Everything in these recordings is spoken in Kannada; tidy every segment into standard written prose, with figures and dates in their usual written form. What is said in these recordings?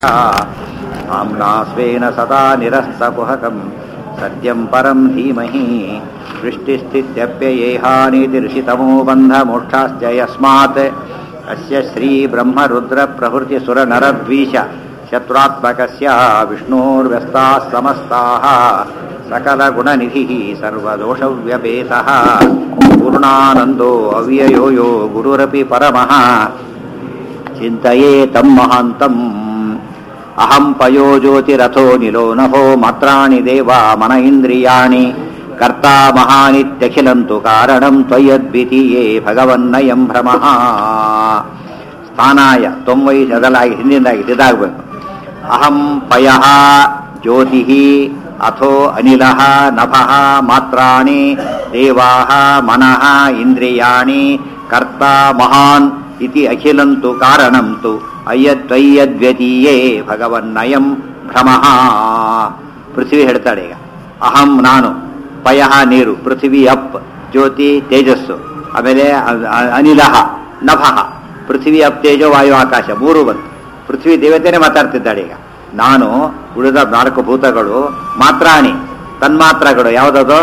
आम्ना स्वेन सदा निरस्तकुहकं सत्यं परं धीमहि सृष्टिस्थित्यप्ययेहानीतिर्षितमो बन्धमोक्षाश्च यस्मात् अस्य श्रीब्रह्मरुद्रप्रभृतिसुरनरद्वीष शत्रुत्मकस्य विष्णोर्व्यस्ताः समस्ताः सकलगुणनिधिः सर्वदोषव्यपेतः पूर्णानन्दो अव्ययो यो गुरुरपि परमः चिन्तये तं महान्तम् अहं पयो ज्योतिरथो निलो नभो मात्राणि देवा मन इन्द्रियाणि कर्ता महानित्यखिलन्तु कारणं त्वयद्वितीये भगवन्नयं भ्रमः स्थानाय ತೊಂಬೈ ಅದಲಾಗಿ ಹಿಂದಿಂದಾಗಿ ಇದಾಗಬೇಕು ಅಹಂ ಪಯಃ ಜ್ಯೋತಿಃ ಅಥೋ ಅನಿಲಃ ನಭಃ ಮಾತ್ರಾಣಿ ದೇವಾಃ ಮನಃ ಇಂದ್ರಿಯಾಣಿ ಕರ್ತಾ ಮಹಾನ್ ಇತಿ ಅಖಿಲಂತು ಕಾರಣಂತು ಅಯ್ಯದ್ವಯ್ಯದ್ವ್ಯತೀಯೇ ಭಗವನ್ನಯಂ ಭ್ರಮಃ. ಪೃಥ್ವಿ ಹೇಳ್ತಾಳೆ ಈಗ ಅಹಂ ನಾನು, ಪಯಃ ನೀರು, ಪೃಥ್ವಿ ಅಪ್, ಜ್ಯೋತಿ ತೇಜಸ್ಸು, ಆಮೇಲೆ ಅನಿಲಃ ನಭಃ, ಪೃಥ್ವಿ ಅಪ್ ತೇಜೋ ವಾಯು ಆಕಾಶ ಮೂರು ಬಂತು. ಪೃಥ್ವಿ ದೇವತೆನೇ ಮಾತಾಡ್ತಿದ್ದಾಳೆ ಈಗ. ನಾನು ಉಳಿದ 4 ಭೂತಗಳು, ಮಾತ್ರಾಣಿ ತನ್ಮಾತ್ರಗಳು, ಯಾವುದದು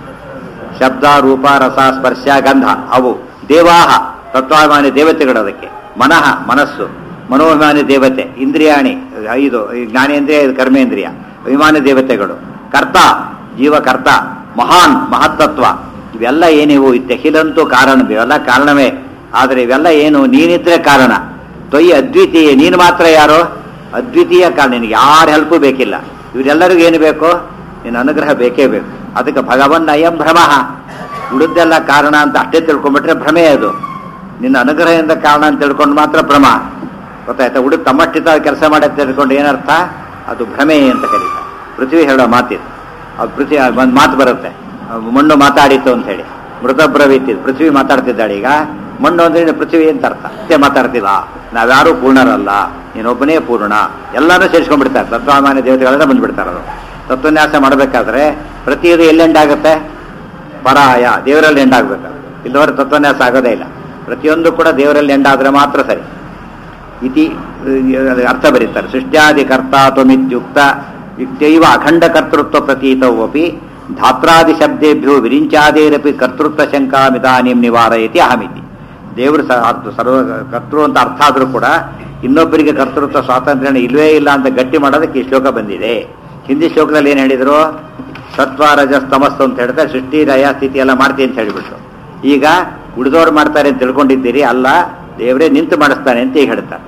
ಶಬ್ದ ರೂಪ ರಸ ಸ್ಪರ್ಶ ಗಂಧ, ಅವು ದೇವಾಹ ತತ್ವಾಭಿಮಾನಿ ದೇವತೆಗಳು, ಅದಕ್ಕೆ ಮನಃ ಮನಸ್ಸು, ಮನೋಭಿಮಾನಿ ದೇವತೆ, ಇಂದ್ರಿಯಾಣಿ 5 ಜ್ಞಾನೇಂದ್ರಿಯ ಕರ್ಮೇಂದ್ರಿಯ ಅಭಿಮಾನಿ ದೇವತೆಗಳು, ಕರ್ತ ಜೀವಕರ್ತ, ಮಹಾನ್ ಮಹತ್ತತ್ವ, ಇವೆಲ್ಲ ಏನಿವು ಇತ್ಯಖಿಲಂತೂ ಕಾರಣ, ಇವೆಲ್ಲ ಕಾರಣವೇ. ಆದರೆ ಇವೆಲ್ಲ ಏನು, ನೀನಿದ್ರೆ ಕಾರಣ. ತೊಯ್ಯ ಅದ್ವಿತೀಯ, ನೀನು ಮಾತ್ರ ಯಾರು ಅದ್ವಿತೀಯ ಕಾರಣ, ನಿನಗೆ ಯಾರ ಹೆಲ್ಪು ಬೇಕಿಲ್ಲ. ಇವರೆಲ್ಲರಿಗೂ ಏನು ಬೇಕು, ನಿನ್ನ ಅನುಗ್ರಹ ಬೇಕೇ ಬೇಕು. ಅದಕ್ಕೆ ಭಗವನ್ ಅಯಂ ಭ್ರಮಃ, ಉಳಿದೆಲ್ಲ ಕಾರಣ ಅಂತ ಅಷ್ಟೇ ತಿಳ್ಕೊಂಡ್ಬಿಟ್ರೆ ಭ್ರಮೆ. ಅದು ನಿನ್ನ ಅನುಗ್ರಹದಿಂದ ಕಾರಣ ಅಂತ ತಿಳ್ಕೊಂಡು ಮಾತ್ರ ಭ್ರಮ, ಗೊತ್ತಾಯ್ತಾ. ಉಳಿದ ತಮ್ಮಷ್ಟಿತ ಕೆಲಸ ಮಾಡಿ ಅಂತ ತಿಳ್ಕೊಂಡು ಏನರ್ಥ, ಅದು ಭ್ರಮೆ ಅಂತ ಕರೀತಾರೆ. ಪೃಥ್ವಿ ಹೇಳೋ ಮಾತಿದು. ಅದು ಪೃಥ್ವಿ ಒಂದು ಮಾತು ಬರುತ್ತೆ, ಮಣ್ಣು ಮಾತಾಡಿತು ಅಂತ ಹೇಳಿ, ಮೃತಬ್ರವೀತಿ. ಪೃಥ್ವಿ ಮಾತಾಡ್ತಿದ್ದಾಳೆ ಈಗ. ಮಣ್ಣು ಅಂದ್ರೆ ಪೃಥ್ವಿ ಅಂತ ಅರ್ಥ. ಮತ್ತೆ ಮಾತಾಡ್ತಿಲ್ಲ, ನಾವ್ಯಾರೂ ಪೂರ್ಣರಲ್ಲ, ನೀನೊಬ್ಬನೇ ಪೂರ್ಣ. ಎಲ್ಲಾನು ಸೇರಿಸ್ಕೊಂಡ್ಬಿಡ್ತಾರೆ, ತತ್ವಾಭಿಮಾನಿ ದೇವತೆಗಳೆಲ್ಲ ಬಂದ್ಬಿಡ್ತಾರೆ. ಅವರು ತತ್ವನ್ಯಾಸ ಮಾಡಬೇಕಾದ್ರೆ ಪ್ರತಿಯೊಂದು ಎಲ್ಲಿ ಎಂಡಾಗುತ್ತೆ, ಪರಾಯ ದೇವರಲ್ಲಿ ಎಂಡಾಗಬೇಕು. ಇಲ್ಲವರೆ ತತ್ವನ್ಯಾಸ ಆಗೋದೇ ಇಲ್ಲ. ಪ್ರತಿಯೊಂದು ಕೂಡ ದೇವರಲ್ಲಿ ಎಂಡಾದ್ರೆ ಮಾತ್ರ ಸರಿ. ಇತಿ ಅರ್ಥ ಬರೀತಾರೆ. ಸೃಷ್ಟ್ಯಾದಿ ಕರ್ತಾ ತ್ವಮಿತ್ಯುಕ್ತ ಯುಕ್ತೈವ ಅಖಂಡ ಕರ್ತೃತ್ವ ಪ್ರತೀತವಪಿ ಧಾತ್ರಾದಿ ಶಬ್ದೇಭ್ಯೋ ವಿರಿಂಚಾದೇರಪಿ ಕರ್ತೃತ್ವ ಶಂಕಾಮಿದಾನಿಂ ನಿವಾರಯತಿ ಅಹಮಿತಿ. ದೇವರು ಸರ್ವ ಕರ್ತೃ ಅಂತ ಅರ್ಥ ಆದರೂ ಕೂಡ ಇನ್ನೊಬ್ಬರಿಗೆ ಕರ್ತೃತ್ವ ಸ್ವಾತಂತ್ರ್ಯ ಇಲ್ವೇ ಇಲ್ಲ ಅಂತ ಗಟ್ಟಿ ಮಾಡೋದಕ್ಕೆ ಈ ಶ್ಲೋಕ ಬಂದಿದೆ. ಹಿಂದಿ ಶ್ಲೋಕದಲ್ಲಿ ಏನು ಹೇಳಿದ್ರು, ಸತ್ವ ರಜಸ್ ತಮಸ್ಸು ಅಂತ ಹೇಳ್ತಾರೆ, ಸೃಷ್ಟಿ ಲಯ ಸ್ಥಿತಿ ಎಲ್ಲ ಮಾಡ್ತೀನಿ ಅಂತ ಹೇಳಿಬಿಟ್ರು. ಈಗ ಉಳಿದವ್ರು ಮಾಡ್ತಾರೆ ಅಂತ ತಿಳ್ಕೊಂಡಿದ್ದೀರಿ, ಅಲ್ಲ ದೇವರೇ ನಿಂತು ಮಾಡಿಸ್ತಾನೆ ಅಂತ ಈಗ ಹೇಳ್ತಾರೆ.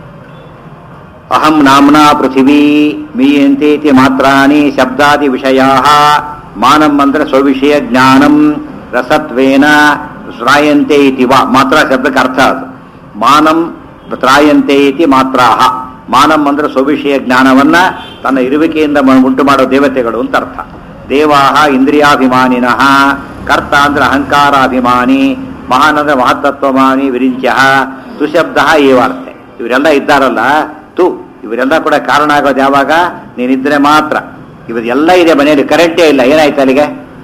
ಅಹಂ ನಾಮ್ನಾ ಪೃಥಿವೀ ಮೀಯಂತೇತಿ ಮಾತ್ರಾಣಿ ಶಬ್ದಾದಿ ವಿಷಯಾ. ಮಾನಂ ಅಂದ್ರೆ ಸ್ವವಿಷಯ ಜ್ಞಾನಂ ರಸತ್ವೇನ ತ್ರಾಯಂತೆ ಇತಿ ವಾ. ಮಾತ್ರ ಶಬ್ದಕ್ಕೆ ಅರ್ಥ ಅದು. ಮಾನಂ ತ್ರಾಯಂತೆ ಇತಿ ಮಾತ್ರಾಹ. ಮಾನಂ ಅಂದ್ರೆ ಸ್ವವಿಷಯ ಜ್ಞಾನವನ್ನ ತನ್ನ ಇರುವಿಕೆಯಿಂದ ಉಂಟು ಮಾಡೋ ದೇವತೆಗಳು ಅಂತ ಅರ್ಥ. ದೇವಾಹ ಇಂದ್ರಿಯಾಭಿಮಾನಿನಃ. ಕರ್ತ ಅಂದ್ರೆ ಅಹಂಕಾರಾಭಿಮಾನಿ, ಮಹಾನ್ ಅಂದ್ರೆ ಮಹತ್ತತ್ವಮಾನಿ ವಿರಿಂಚ. ತುಶಬ್ದ ಏವಾರ್ತೆ. ಇವರೆಲ್ಲ ಇದ್ದಾರಲ್ಲ, ತು ಇವರೆಲ್ಲ ಕೂಡ ಕಾರಣ ಆಗೋದು ಯಾವಾಗ, ನೀನಿದ್ರೆ ಮಾತ್ರ. ಇವರೆಲ್ಲ ಇದೆ ಮನೆಯಲ್ಲಿ, ಕರೆಂಟೇ ಇಲ್ಲ, ಏನಾಯ್ತು ಅಲ್ಲಿಗೆ?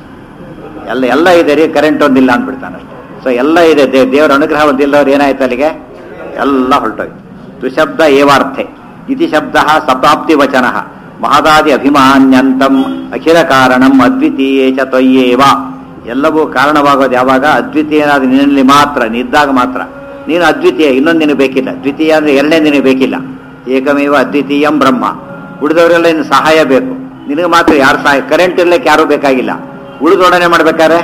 ಎಲ್ಲ ಇದೆ ರೀ, ಕರೆಂಟ್ ಒಂದಿಲ್ಲ ಅಂದ್ಬಿಡ್ತಾನೆ ಅಷ್ಟೇ. ಸೊ ಎಲ್ಲ ಇದೆ, ದೇವರ ಅನುಗ್ರಹ ಒಂದಿಲ್ಲವ್ರು ಏನಾಯ್ತು ಅಲ್ಲಿಗೆ, ಎಲ್ಲ ಹೊರಟೋಯ್ತು. ತುಶಬ್ದ ಏವಾರ್ಥೆ. ಇತಿ ಶಬ್ದ ಸಪ್ತಾಪ್ತಿ ವಚನ. ಮಹದಾದಿ ಅಭಿಮಾನ್ಯಂತಂ ಅಖಿಲ ಕಾರಣಂ ಅದ್ವಿತೀಯೇ ಚ ತ್ವಯ್ಯೇವ. ಎಲ್ಲವೂ ಕಾರಣವಾಗೋದು ಯಾವಾಗ, ಅದ್ವಿತೀಯನಾದ ನಿನ್ನಲ್ಲಿ ಮಾತ್ರ, ನಿದ್ದಾಗ ಮಾತ್ರ. ನೀನು ಅದ್ವಿತೀಯ, ಇನ್ನೊಂದು ನಿನಗೆ ಬೇಕಿಲ್ಲ. ದ್ವಿತೀಯ ಅಂದ್ರೆ ಎರಡನೇ ನಿನಗೆ ಬೇಕಿಲ್ಲ. ಏಕಮೇವ ಅದ್ವಿತೀಯಂ ಬ್ರಹ್ಮ. ಉಳಿದವರೆಲ್ಲ ಇನ್ನು ಸಹಾಯ ಬೇಕು, ನಿನಗೆ ಮಾತ್ರ ಯಾರು ಸಹಾಯ. ಕರೆಂಟ್ ಇರ್ಲಿಕ್ಕೆ ಯಾರೂ ಬೇಕಾಗಿಲ್ಲ. ಉಳಿದೊಡನೆ ಮಾಡ್ಬೇಕಾದ್ರೆ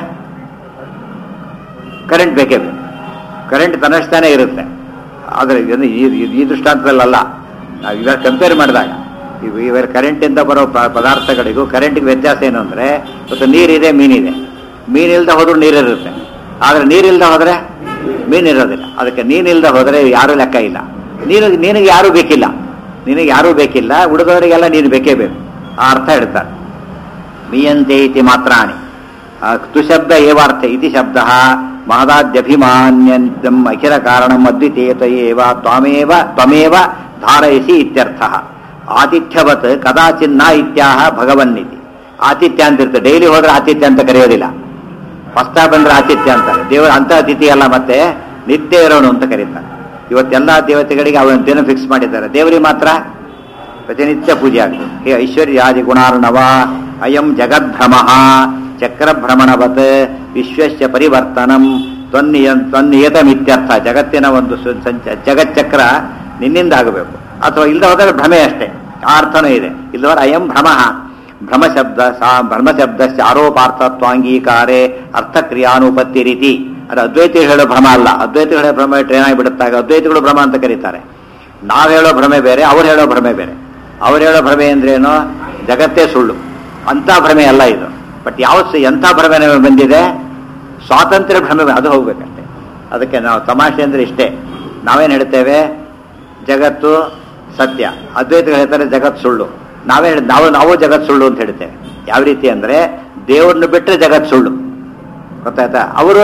ಕರೆಂಟ್ ಬೇಕೇ ಬೇಕು. ಕರೆಂಟ್ ತನ್ನಷ್ಟಾನೇ ಇರುತ್ತೆ. ಆದರೆ ಈ ದೃಷ್ಟಾಂತದಲ್ಲ, ನಾವು ಇವಾಗ ಕಂಪೇರ್ ಮಾಡಿದಾಗ ಇವಾಗ ಕರೆಂಟಿಂದ ಬರೋ ಪದಾರ್ಥಗಳಿಗೂ ಕರೆಂಟಿಗೆ ವ್ಯತ್ಯಾಸ ಏನು ಅಂದರೆ, ಇವತ್ತು ನೀರಿದೆ, ಮೀನಿದೆ. ಮೀನಿಲ್ದ ಹೋದ್ರೂ ನೀರಿರುತ್ತೆ, ಆದರೆ ನೀರಿಲ್ದ ಹೋದರೆ ಮೀನಿರೋದಿಲ್ಲ. ಅದಕ್ಕೆ ನೀನಿಲ್ದ ಹೋದರೆ ಯಾರೂ ಲೆಕ್ಕ ಇಲ್ಲ. ನಿನಗೆ ಯಾರೂ ಬೇಕಿಲ್ಲ, ನಿನಗೆ ಯಾರೂ ಬೇಕಿಲ್ಲ. ಉಳಿದವರಿಗೆಲ್ಲ ನೀನು ಬೇಕೇ ಬೇಕು. ಆ ಅರ್ಥ ಹೇಳ್ತಾರೆ. ಮೀಯಂತೆ ಇತಿ ಮಾತ್ರಾಣಿ. ತುಶಬ್ದ ಏವಾರ್ಥ. ಇತಿ ಶಬ್ದ ಮಹದಾದ್ಯಭಿಮಾನ್ಯಂತಂ ಅಖಿಲ ಕಾರಣಂ ಅದ್ವಿತೀಯತಯೇವ ತ್ವಮೇವ ಧಾರಯಸಿ ಇತ್ಯರ್ಥ. ಆತಿಥ್ಯವತ್ ಕದಾಚಿನ್ನ ಇತ್ಯಾಹ ಭಗವನ್ನಿತಿ. ಆತಿಥ್ಯ ಅಂತಿರ್ತದೆ, ಡೈಲಿ ಹೋದ್ರೆ ಆತಿಥ್ಯ ಅಂತ ಕರೆಯೋದಿಲ್ಲ. ಫಸ್ಟ್ ಬಂದ್ರೆ ಆತಿಥ್ಯ ಅಂತಾರೆ. ದೇವರ ಅಂತ ಅತಿಥಿ ಅಲ್ಲ, ಮತ್ತೆ ನಿತ್ಯ ಇರೋನು ಅಂತ ಕರೀತಾರೆ. ಇವತ್ತೆಲ್ಲ ದೇವತೆಗಳಿಗೆ ಅವನ ದಿನ ಫಿಕ್ಸ್ ಮಾಡಿದ್ದಾರೆ. ದೇವರಿಗೆ ಮಾತ್ರ ಪ್ರತಿನಿತ್ಯ ಪೂಜೆ ಆಗ್ತದೆ. ಹೇ ಐಶ್ವರ್ಯಾದಿ ಗುಣಾರ್ಣವ ಅಯಂ ಜಗದ್ಭ್ರಮ ಚಕ್ರಭ್ರಮಣವತ್ ವಿಶ್ವಸ್ಯ ಪರಿವರ್ತನಂ ತ್ವನ್ನಿಯತಮಿತ್ಯರ್ಥ. ಜಗತ್ತಿನ ಒಂದು ಜಗಚ್ಚಕ್ರ ನಿನ್ನಿಂದ ಆಗಬೇಕು, ಅಥವಾ ಇಲ್ಲದ ಹೋದರೆ ಭ್ರಮೆ ಅಷ್ಟೇ. ಆ ಅರ್ಥನೂ ಇದೆ. ಇಲ್ಲದವರ ಅಯಂ ಭ್ರಮ ಬ್ರಹ್ಮಶಬ್ದ ಆರೋಪಾರ್ಥತ್ವಾಂಗೀಕಾರೇ ಅರ್ಥಕ್ರಿಯಾನುಪತ್ತಿ ರೀತಿ. ಅದು ಅದ್ವೈತಿಗಳು ಹೇಳೋ ಭ್ರಮ ಅಲ್ಲ. ಅದ್ವೈತಿಗಳು ಹೇಳೋ ಭ್ರಮ ಟ್ರೈನ್ ಆಗಿಬಿಡುತ್ತಾಗ ಅದ್ವೈತಿಗಳು ಭ್ರಮ ಅಂತ ಕರೀತಾರೆ. ನಾವು ಹೇಳೋ ಭ್ರಮೆ ಬೇರೆ, ಅವ್ರು ಹೇಳೋ ಭ್ರಮೆ ಬೇರೆ. ಅವ್ರು ಹೇಳೋ ಭ್ರಮೆ ಅಂದ್ರೇನು? ಜಗತ್ತೇ ಸುಳ್ಳು ಅಂತ ಭ್ರಮೆ ಅಲ್ಲ ಇದು. ಬಟ್ ಎಂಥ ಭ್ರಮೆ ಬಂದಿದೆ? ಸ್ವಾತಂತ್ರ್ಯ ಭ್ರಮೆ, ಅದು ಹೋಗ್ಬೇಕಷ್ಟೆ. ಅದಕ್ಕೆ ನಾವು ತಮಾಷೆ ಅಂದ್ರೆ ಇಷ್ಟೇ. ನಾವೇನು ಹೇಳ್ತೇವೆ? ಜಗತ್ತು ಸತ್ಯ. ಅದ್ವೈತಗಳು ಹೇಳ್ತಾರೆ ಜಗತ್ತು ಸುಳ್ಳು. ನಾವು ಜಗತ್ ಸುಳ್ಳು ಅಂತ ಹೇಳ್ತೇವೆ. ಯಾವ ರೀತಿ ಅಂದ್ರೆ ದೇವ್ರನ್ನ ಬಿಟ್ಟರೆ ಜಗತ್ ಸುಳ್ಳು, ಗೊತ್ತಾಯ್ತಾ? ಅವರು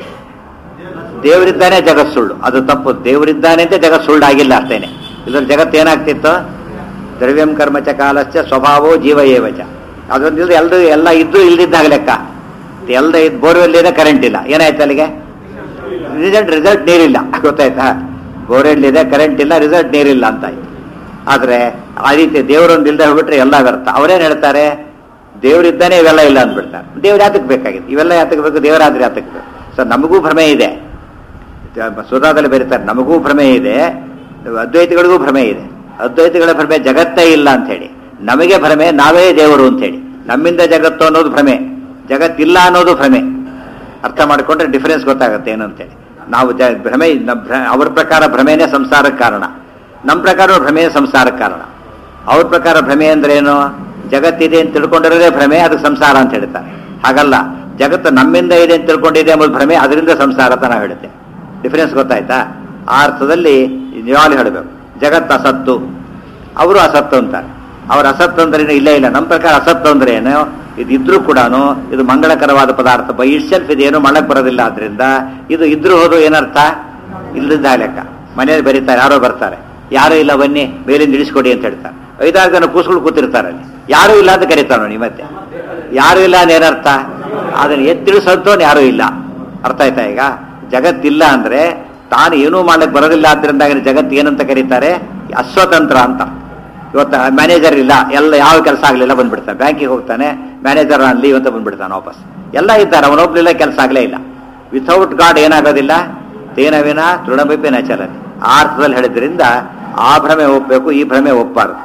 ದೇವರಿದ್ದಾನೆ ಜಗತ್ ಸುಳ್ಳು, ಅದು ತಪ್ಪು. ದೇವರಿದ್ದಾನೆ ಅಂತ ಜಗತ್ ಸುಳ್ಳು ಆಗಿಲ್ಲ ಅಷ್ಟೇನೆ. ಇದ್ರ ಜಗತ್ತು ಏನಾಗ್ತಿತ್ತು? ದ್ರವ್ಯಂ ಕರ್ಮಚ ಕಾಲಶ್ಚ ಸ್ವಭಾವೋ ಜೀವ ಏವಚ. ಅದೊಂದಿಲ್ಲ ಎಲ್ಲ ಇದ್ದು ಇಲ್ದಿದ್ದಾಗ ಲೆಕ್ಕ. ಎಲ್ಲ ಇದ್ದು ಬೋರ್ವೆಲ್ ಇದೆ, ಕರೆಂಟ್ ಇಲ್ಲ, ಏನಾಯ್ತು ಅಲ್ಲಿಗೆ? ರಿಸಲ್ಟ್ ನೀರಿಲ್ಲ, ಗೊತ್ತಾಯ್ತಾ? ಬೋರ್ವೆಲ್ ಇದೆ, ಕರೆಂಟ್ ಇಲ್ಲ, ರಿಸಲ್ಟ್ ನೀರಿಲ್ಲ ಅಂತ ಆಯ್ತು. ಆದ್ರೆ ಆ ರೀತಿ ದೇವರೊಂದು ಇಲ್ಲದೆ ಹೋಗ್ಬಿಟ್ರೆ ಎಲ್ಲ ವ್ಯರ್ಥ. ಅವರೇನು ಹೇಳ್ತಾರೆ? ದೇವರಿದ್ದಾನೆ, ಇವೆಲ್ಲ ಇಲ್ಲ ಅಂದ್ಬಿಡ್ತಾರೆ. ದೇವ್ರು ಯಾತಕ್ಕೆ ಬೇಕಾಗಿದೆ? ಇವೆಲ್ಲ ಯಾತಕ್ಕೆ ಬೇಕು? ದೇವರಾದ್ರೆ ಯಾತಕ್ಕೆ ಬೇಕು? ಸೊ ನಮಗೂ ಭ್ರಮೆ ಇದೆ. ಸುಧಾದಲ್ಲಿ ಬರೀತಾರೆ ನಮಗೂ ಭ್ರಮೆ ಇದೆ, ಅದ್ವೈತಿಗಳಿಗೂ ಭ್ರಮೆ ಇದೆ. ಅದ್ವೈತಿಗಳ ಭ್ರಮೆ ಜಗತ್ತೇ ಇಲ್ಲ ಅಂತ ಹೇಳಿ, ನಮಗೆ ಭ್ರಮೆ ನಾವೇ ದೇವರು ಅಂತ ಹೇಳಿ. ನಮ್ಮಿಂದ ಜಗತ್ತು ಅನ್ನೋದು ಭ್ರಮೆ, ಜಗತ್ತಿಲ್ಲ ಅನ್ನೋದು ಭ್ರಮೆ. ಅರ್ಥ ಮಾಡಿಕೊಂಡ್ರೆ ಡಿಫರೆನ್ಸ್ ಗೊತ್ತಾಗುತ್ತೆ ಏನು ಅಂತೇಳಿ. ನಾವು ಭ್ರಮೆ, ಅವ್ರ ಪ್ರಕಾರ ಭ್ರಮೆನೇ ಸಂಸಾರಕ್ಕೆ ಕಾರಣ, ನಮ್ಮ ಪ್ರಕಾರ ಭ್ರಮೆ ಸಂಸಾರಕ್ಕೆ ಕಾರಣ. ಅವ್ರ ಪ್ರಕಾರ ಭ್ರಮೆ ಅಂದ್ರೆ ಏನು? ಜಗತ್ತಿದೆ ಅಂತ ತಿಳ್ಕೊಂಡಿರೋದೇ ಭ್ರಮೆ, ಅದಕ್ಕೆ ಸಂಸಾರ ಅಂತ ಹೇಳ್ತಾರೆ. ಹಾಗಲ್ಲ, ಜಗತ್ತು ನಮ್ಮಿಂದ ಇದೆ ಅಂತ ತಿಳ್ಕೊಂಡಿದೆ ಎಂಬುದು ಭ್ರಮೆ, ಅದರಿಂದ ಸಂಸಾರ ಅಂತ ನಾವು ಹೇಳುತ್ತೆ. ಡಿಫರೆನ್ಸ್ ಗೊತ್ತಾಯ್ತಾ? ಆ ಅರ್ಥದಲ್ಲಿ ನಿಜವಾಗ್ಲೂ ಹೇಳಬೇಕು. ಜಗತ್ತು ಅಸತ್ತು, ಅವರು ಅಸತ್ತು ಅಂತಾರೆ. ಅವ್ರ ಅಸತ್ತು ಅಂದ್ರೆ ಇಲ್ಲ ಇಲ್ಲ, ನಮ್ಮ ಪ್ರಕಾರ ಅಸತ್ತು ಅಂದ್ರೆ ಏನು? ಇದಿದ್ರೂ ಕೂಡ ಇದು ಮಂಗಳಕರವಾದ ಪದಾರ್ಥ, ಬೈ ಇಟ್ ಸೆಲ್ಫ್ ಇದೇನು ಮಾಡಕ್ ಬರೋದಿಲ್ಲ. ಆದ್ರಿಂದ ಇದು ಇದ್ರೂ ಹೋದ್ರು ಏನರ್ಥ? ಇಲ್ಲದ ಲೆಕ್ಕ. ಮನೆಯಲ್ಲಿ ಬರೀತಾರೆ, ಯಾರೋ ಬರ್ತಾರೆ, ಯಾರೂ ಇಲ್ಲ ಬನ್ನಿ ಮೇಲಿಂದ ಇಳಿಸ್ಕೊಡಿ ಅಂತ ಹೇಳ್ತಾರೆ. 5-6 ಜನ ಕೂಸ್ಗಳು ಕೂತಿರ್ತಾರೆ ಅಲ್ಲಿ, ಯಾರೂ ಇಲ್ಲ ಅಂತ ಕರೀತಾರ ನೋಡಿ. ಮತ್ತೆ ಯಾರು ಇಲ್ಲ ಅದೇನರ್ಥ? ಅದನ್ನ ಎತ್ತಿಳಿಸೋದು ಯಾರೂ ಇಲ್ಲ. ಅರ್ಥ ಆಯ್ತಾ? ಈಗ ಜಗತ್ತಿಲ್ಲ ಅಂದ್ರೆ ತಾನು ಏನೂ ಮಾಡಕ್ ಬರೋದಿಲ್ಲ. ಆದ್ರಿಂದ ಜಗತ್ತು ಏನಂತ ಕರೀತಾರೆ? ಅಸ್ವತಂತ್ರ ಅಂತ. ಇವತ್ತು ಮ್ಯಾನೇಜರ್ ಇಲ್ಲ, ಎಲ್ಲ ಯಾವ ಕೆಲಸ ಆಗ್ಲಿಲ್ಲ ಬಂದ್ಬಿಡ್ತಾನೆ. ಬ್ಯಾಂಕಿಗೆ ಹೋಗ್ತಾನೆ, ಮ್ಯಾನೇಜರ್ ಲೀವ್ ಅಂತ ಬಂದ್ಬಿಡ್ತಾನೆ ವಾಪಸ್. ಎಲ್ಲ ಇದ್ದಾರೆ, ಅವನೊಬ್ಲಿಲ್ಲ, ಕೆಲಸ ಆಗಲೇ ಇಲ್ಲ. ವಿಥೌಟ್ ಗಾಡ್ ಏನಾಗೋದಿಲ್ಲ. ತೇನ ವಿನ ತೃಣಬಿಪಿನ ಚಲನೆ. ಆ ಅರ್ಥದಲ್ಲಿ ಹೇಳಿದ್ರಿಂದ ಆ ಭ್ರಮೆ ಒಪ್ಪಬೇಕು, ಈ ಭ್ರಮೆ ಒಪ್ಪಬಾರದು.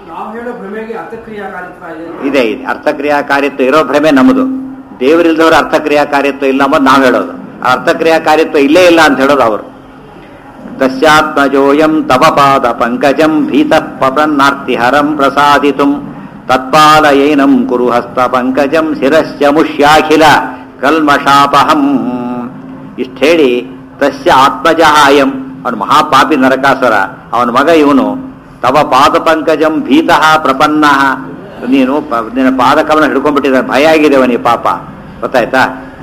ಇದೆ ಇದೆ ಅರ್ಥಕ್ರಿಯಾಕಾರಿತ್ವ ಇರೋ ಭ್ರಮೆ ನಮ್ಮದು. ದೇವರಿಲ್ದವ್ರ ಅರ್ಥಕ್ರಿಯಾಕಾರಿತ್ವ ಇಲ್ಲ ಅಂಬೋದು ನಾವು ಹೇಳೋದು. ಆ ಅರ್ಥಕ್ರಿಯಾಕಾರಿತ್ವ ಇಲ್ಲೇ ಇಲ್ಲ ಅಂತ ಹೇಳೋದು ಅವರು. ತಸ್ಯಾತ್ಮಜೋಯಂ ತವ ಪಾದ ಪಂಕಜಂ ಭೀತಃ ಪಪನ್ನಾರ್ತಿಹರಂ ಪ್ರಸಾದಿತುಂ ತತ್ಪಾಲಯೇನಂ ಕುರು ಹಸ್ತ ಪಂಕಜಂ ಶಿರಶ್ಚ ಮುಷ್ಯಾಖಿಲ ಕಲ್ಮಷಾಪಹಂ. ಇಷ್ಟು ಹೇಳಿ ತಸ್ಯ ಆತ್ಮಜ ಅಯಂ, ಅವನು ಮಹಾಪಾಪಿ ನರಕಾಸುರ, ಅವನ ಮಗ ಇವನು. ತವ ಪಾದ ಪಂಕಜಂ ಭೀತಃ ಪ್ರಪನ್ನ, ನೀನು ನಿನ್ನ ಪಾದಕವನ್ನ ಹಿಡ್ಕೊಂಡ್ಬಿಟ್ಟಿದ್ದಾನೆ, ಭಯ ಆಗಿದೆ ಅವನಿಗೆ ಪಾಪ, ಗೊತ್ತಾಯ್ತಾ?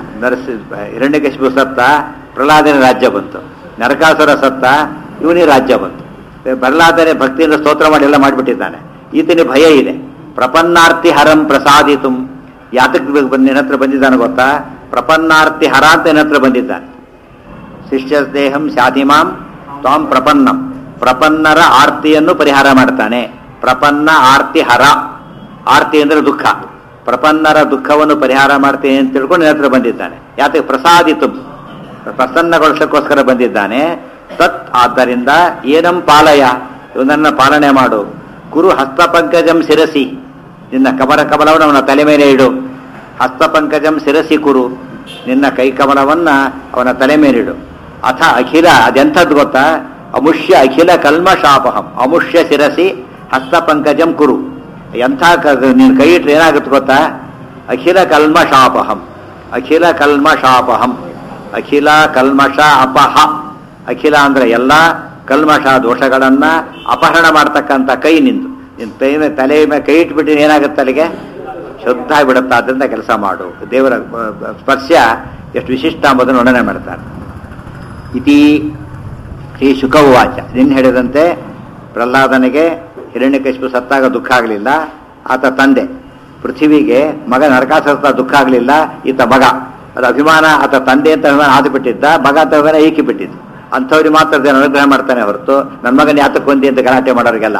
ಹಿರಣ್ಯಕಶಿಪು ಸತ್ತ, ಪ್ರಹ್ಲಾದನ ರಾಜ್ಯ ಬಂತು. ನರಕಾಸುರ ಸತ್ತ, ಇವನಿಗೆ ರಾಜ್ಯ ಬಂತು. ಪ್ರಹ್ಲಾದನೆ ಭಕ್ತಿಯಿಂದ ಸ್ತೋತ್ರ ಮಾಡಿ ಎಲ್ಲ ಮಾಡಿಬಿಟ್ಟಿದ್ದಾನೆ. ಈತನಿಗೆ ಭಯ ಇದೆ. ಪ್ರಪನ್ನಾರ್ತಿ ಹರಂ ಪ್ರಸಾದಿತು. ಯಾತಕ್ಕೆ ನಿನ್ನ ಹತ್ರ ಬಂದಿದ್ದಾನೆ ಗೊತ್ತಾ? ಪ್ರಪನ್ನಾರ್ತಿ ಹರ ಅಂತ ನಿನ್ನ ಹತ್ರ ಬಂದಿದ್ದಾನೆ. ಶಿಷ್ಯ ದೇಹಂ ಶಾಧಿಮಾಂ ತ್ವಾಂ ಪ್ರಪನ್ನಂ, ಪ್ರಪನ್ನರ ಆರ್ತಿಯನ್ನು ಪರಿಹಾರ ಮಾಡ್ತಾನೆ. ಪ್ರಪನ್ನ ಆರ್ತಿ ಹರ, ಆರ್ತಿ ಅಂದ್ರೆ ದುಃಖ, ಪ್ರಪನ್ನರ ದುಃಖವನ್ನು ಪರಿಹಾರ ಮಾಡ್ತೇನೆ ಅಂತ ತಿಳ್ಕೊಂಡು ನಿನ್ನ ಹತ್ರ ಬಂದಿದ್ದಾನೆ. ಯಾತಕ್ಕೆ? ಪ್ರಸಾದಿತು, ಪ್ರಸನ್ನಗೊಳಿಸೋಕ್ಕೋಸ್ಕರ ಬಂದಿದ್ದಾನೆ. ತತ್ ಆದ್ದರಿಂದ ಏನಂ ಪಾಲಯ, ಇವನನ್ನ ಪಾಲನೆ ಮಾಡು. ಕುರು ಹಸ್ತಪಂಕಜಂ ಶಿರಸಿ, ನಿನ್ನ ಕಮಲವನ್ನು ಅವನ ತಲೆ ಮೇಲೆ ಇಡು. ಹಸ್ತಪಂಕಜಂ ಶಿರಸಿ ಕುರು, ನಿನ್ನ ಕೈ ಕಮಲವನ್ನ ಅವನ ತಲೆ ಮೇಲಿಡು. ಅಥ ಅಖಿಲ, ಅದೆಂಥದ್ದು ಗೊತ್ತಾ? ಅಮುಷ್ಯ ಅಖಿಲ ಕಲ್ಮಷಾಪಹಂ, ಅಮುಷ್ಯ ಶಿರಸಿ ಹಸ್ತಪಂಕಜಂ ಕುರು. ಎಂಥ ನೀನು ಕೈ ಇಟ್ರೆ ಏನಾಗುತ್ತೆ ಗೊತ್ತಾ? ಅಖಿಲ ಕಲ್ಮಷಾಪಹಂ, ಅಖಿಲ ಕಲ್ಮಷಾಪಹಂ, ಅಖಿಲ ಕಲ್ಮಷ ಅಪಹ. ಅಖಿಲ ಅಂದ್ರೆ ಎಲ್ಲ ಕಲ್ಮಷ ದೋಷಗಳನ್ನ ಅಪಹರಣ ಮಾಡ್ತಕ್ಕಂಥ ಕೈ ನಿಂದು. ನಿನ್ನ ತಲೆ ಮೇಲೆ ಕೈ ಇಟ್ಬಿಟ್ಟು ಏನಾಗುತ್ತೆ? ಅಲ್ಲಿಗೆ ಶುದ್ಧ ಆಗಿಬಿಡುತ್ತೆ. ಆದ್ದರಿಂದ ಕೆಲಸ ಮಾಡು. ದೇವರ ಸ್ಪರ್ಶ ಎಷ್ಟು ವಿಶಿಷ್ಟ ಎಂಬುದನ್ನು ವರ್ಣನೆ ಮಾಡ್ತಾರೆ. ಇತಿ ಶ್ರೀ ಶುಕವಾಚ. ನಿನ್ನ ಹೇಳಿದಂತೆ ಪ್ರಹ್ಲಾದನಿಗೆ ಹಿರಣ್ಯಕಶಿಪು ಸತ್ತಾಗ ದುಃಖ ಆಗಲಿಲ್ಲ, ಆತ ತಂದೆ. ಪೃಥ್ವಿಗೆ ಮಗ ನರಕಾಸುರ ದುಃಖ ಆಗಲಿಲ್ಲ, ಈತ ಮಗ. ಅದು ಅಭಿಮಾನ, ಆತ ತಂದೆ ಅಂತ ಅಭಿಮಾನ ಆದು ಬಿಟ್ಟಿದ್ದ, ಮಗ ಅಂತ ಅಭಿಮಾನ ಏಕಿ ಬಿಟ್ಟಿದ್ದು. ಅಂಥವ್ರಿಗೆ ಮಾತ್ರ ಅನುಗ್ರಹ ಮಾಡ್ತಾನೆ ಹೊರತು ನನ್ನ ಮಗನ ಯಾತಕ್ಕೆ ಬಂದಿ ಅಂತ ಗಲಾಟೆ ಮಾಡೋರಿಗೆಲ್ಲ.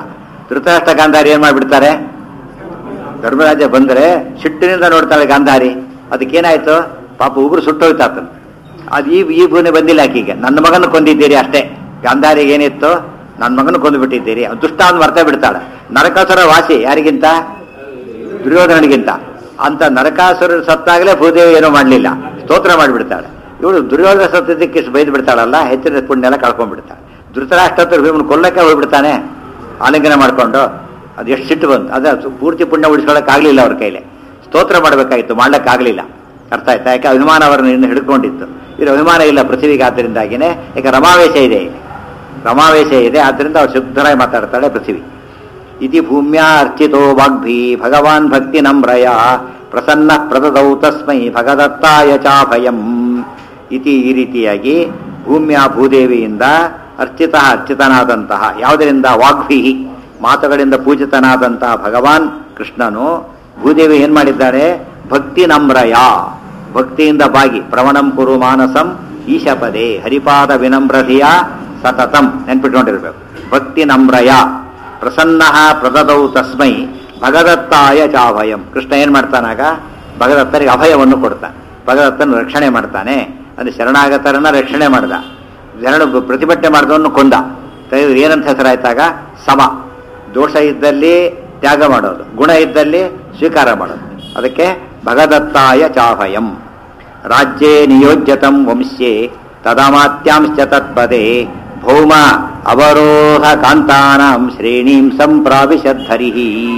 ಧೃತರಾಷ್ಟ್ರ ಗಾಂಧಾರಿ ಏನ್ ಮಾಡ್ಬಿಡ್ತಾರೆ? ಧರ್ಮರಾಜ ಬಂದರೆ ಸಿಟ್ಟಿನಿಂದ ನೋಡ್ತಾಳೆ ಗಾಂಧಾರಿ. ಅದಕ್ಕೇನಾಯ್ತು? ಪಾಪ ಉಗುರು ಸುಟ್ಟೋಯ್ತಾತನು. ಅದು ಈ ಭೂಮಿ ಬಂದಿಲ್ಲ ಆಕೀಗೆ. ನನ್ನ ಮಗನ ಕೊಂದಿದ್ದೀರಿ ಅಷ್ಟೇ. ಗಾಂಧಾರಿಗೆ ಏನಿತ್ತು? ನನ್ನ ಮಗನ ಕೊಂದು ಬಿಟ್ಟಿದ್ದೀರಿ. ದುಷ್ಟ ಅಂದ್ ಮರ್ತ ಬಿಡ್ತಾಳೆ. ನರಕಾಸುರ ವಾಸಿ ಯಾರಿಗಿಂತ? ದುರ್ಯೋಧನನಿಗಿಂತ. ಅಂತ ನರಕಾಸುರ ಸತ್ತಾಗಲೇ ಭೂದೇವಿ ಏನೂ ಮಾಡಲಿಲ್ಲ, ಸ್ತೋತ್ರ ಮಾಡಿಬಿಡ್ತಾಳೆ. ಇವಳು ದುರ್ಯೋಧನ ಸತ್ತದಕ್ಕೆ ಬೈದು ಬಿಡ್ತಾಳಲ್ಲ, ಹೆಚ್ಚಿನ ಪುಣ್ಯ ಎಲ್ಲ ಕಳ್ಕೊಂಡ್ಬಿಡ್ತಾಳೆ. ಧೃತರಾಷ್ಟ್ರ ಭೀಮನ ಕೊಲ್ಲಕ್ಕೆ ಹೋಗ್ಬಿಡ್ತಾನೆ ಆಲಿಂಗನ ಮಾಡ್ಕೊಂಡು. ಅದು ಎಷ್ಟು ಸಿಟ್ಟು ಬಂತು. ಅದು ಪೂರ್ತಿ ಪುಣ್ಯ ಉಳಿಸ್ಕೊಳ್ಳೋಕ್ಕಾಗಲಿಲ್ಲ ಅವ್ರ ಕೈಲಿ. ಸ್ತೋತ್ರ ಮಾಡಬೇಕಾಗಿತ್ತು, ಮಾಡ್ಲಿಕ್ಕಾಗಲಿಲ್ಲ. ಅರ್ಥ ಆಯ್ತಾ? ಯಾಕೆ ಅಭಿಮಾನ ಅವರನ್ನು ಇನ್ನು ಹಿಡ್ಕೊಂಡಿತ್ತು. ಇವರು ಅಭಿಮಾನ ಇಲ್ಲ ಪೃಥ್ವಿಗೆ, ಆದ್ದರಿಂದಾಗಿನೇ. ಯಾಕೆ ರಮಾವೇಶ ಇದೆ, ರಮಾವೇಶ ಇದೆ, ಆದ್ದರಿಂದ ಅವ್ರು ಶುದ್ಧರಾಗಿ ಮಾತಾಡ್ತಾಳೆ ಪೃಥ್ವಿ. ಇತಿ ಭೂಮ್ಯಾ ಅರ್ಚಿತೋ ವಾಗ್ಭಿ ಭಗವಾನ್ ಭಕ್ತಿ ನಮ್ರಯ ಪ್ರಸನ್ನ ಪ್ರದದೌ ತಸ್ಮೈ ಭಗದತ್ತಾಯ ಚಾಭಯಂ. ಇತಿ ಈ ರೀತಿಯಾಗಿ ಭೂಮ್ಯ ಭೂದೇವಿಯಿಂದ ಅರ್ಚಿತನಾದಂತಹ, ಯಾವುದರಿಂದ? ವಾಗ್ಭಿ ಮಾತುಗಳಿಂದ ಪೂಜಿತನಾದಂತಹ ಭಗವಾನ್ ಕೃಷ್ಣನು ಭೂದೇವಿ ಏನ್ ಮಾಡಿದ್ದಾರೆ? ಭಕ್ತಿ ನಮ್ರಯ, ಭಕ್ತಿಯಿಂದ ಬಾಗಿ. ಪ್ರವಣಂ ಕುರು ಮಾನಸಂ ಈಶಪದೇ ಹರಿಪಾದ ವಿನಮ್ರಧಿಯ ಸತತಂ. ನೆನ್ಪಿಟ್ಕೊಂಡಿರ್ಬೇಕು. ಭಕ್ತಿ ನಮ್ರಯ ಪ್ರಸನ್ನ ಪ್ರದದೌ ತಸ್ಮೈ ಭಗದತ್ತಾಯ ಚಾಭಯಂ. ಕೃಷ್ಣ ಏನ್ ಮಾಡ್ತಾನಾಗ? ಭಗದತ್ತರಿಗೆ ಅಭಯವನ್ನು ಕೊಡ್ತಾನೆ, ಭಗದತ್ತನ ರಕ್ಷಣೆ ಮಾಡ್ತಾನೆ. ಅಂದ್ರೆ ಶರಣಾಗತರನ್ನ ರಕ್ಷಣೆ ಮಾಡ್ದ, ಪ್ರತಿಭಟನೆ ಮಾಡಿದವನ್ನು ಕೊಂದ. ಏನಂತ ಹೆಸರಾಯ್ತಾಗ? ಸಮ. ದೋಷ ಇದ್ದಲ್ಲಿ ತ್ಯಾಗ ಮಾಡೋದು, ಗುಣ ಇದ್ದಲ್ಲಿ ಸ್ವೀಕಾರ ಮಾಡೋದು. ಅದಕ್ಕೆ ಭಗದತ್ತಾಯ ಚಾಭಯಂ. ರಾಜ್ಯೇ ನಿಯೋಜ್ಯತಂ ವಂಶ್ಯೇ ತದಮಾತ್ಯಾಂಶ್ಚ ತತ್ಪದೇ ಭೌಮ ಅವರೋಧ ಕಾಂತಾನಾಂ ಶ್ರೇಣೀಂ ಸಂಪ್ರಾವಿಶದ್ಧರಿಃ.